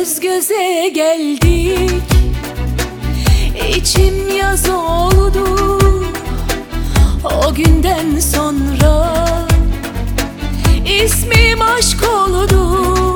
Göz göze geldik, içim yaz oldu. O günden sonra ismim aşk oldu.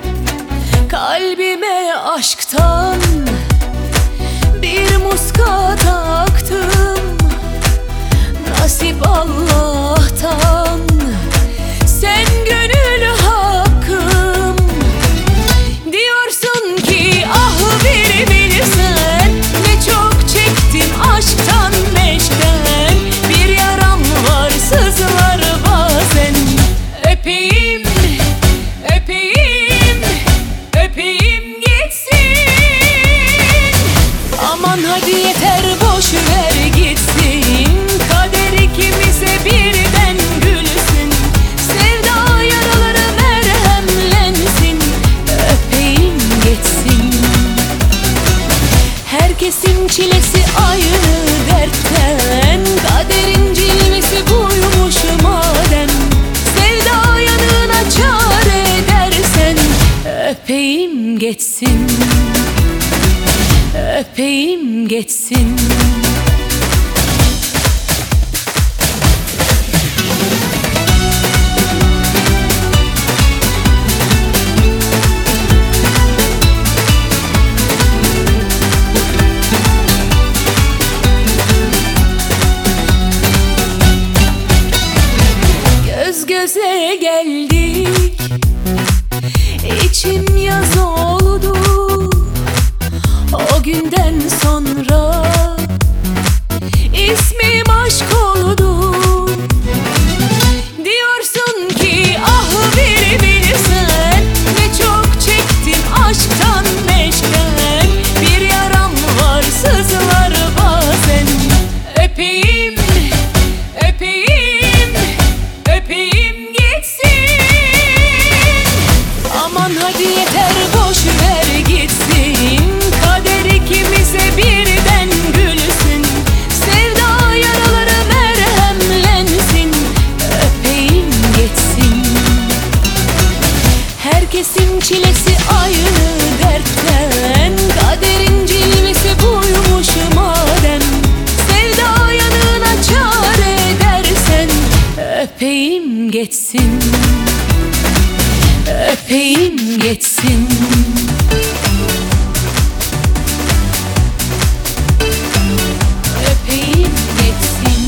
Kalbime aşktan bir muska taktım. Nasip Allah'tan, sen gönül hakkım. Diyorsun ki ah bir bilsen, ne çok çektim aşktan meşkten. Bir yaram var sızlar bazen. Öpeyim, öpeyim, öpeyim gitsin. Aman hadi yeter boş ver gitsin. Kader ikimize birden gülsün. Sevda yaraları merhemlensin. Öpeyim geçsin. Herkesin çilesi aynı dertten. Kaderin cilvesi buymuş madem. Sevda yanına çare edersen. Öpeyim geçsin. Öpeyim geçsin. Göz göze geldik, içim yaz oldu. O günden sonra ismim aşk oldu. Diyorsun ki ah bir bilsen, ne çok çektim aşktan meşkten. Bir yaram var sızlar bazen. Öpeyim, öpeyim, öpeyim gitsin. Aman hadi yeter boş ver gitsin. Kader ikimize birden gülsün. Sevda yaraları merhemlensin. Öpeyim geçsin. Herkesin çilesi aynı dertten. Kaderin cilvesi buymuş madem. Sevda yanına çare edersen. Öpeyim geçsin. Öpeyim geçsin. Öpeyim geçsin.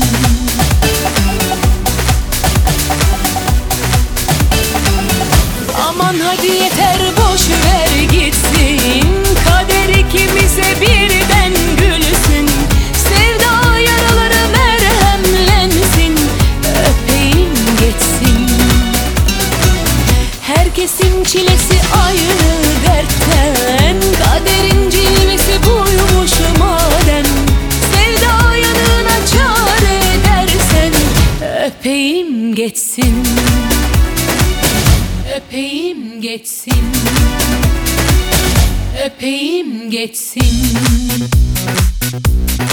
Aman hadi yeter boş ver gitsin. Kader ikimize birden gülsün. Sevda yaraları merhemlensin. Öpeyim geçsin. Herkesin çilesi aynı dertten. Kaderin cilvesi buymuş madem. Sevda yanına çare edersen. Öpeyim geçsin. Öpeyim geçsin. Öpeyim geçsin.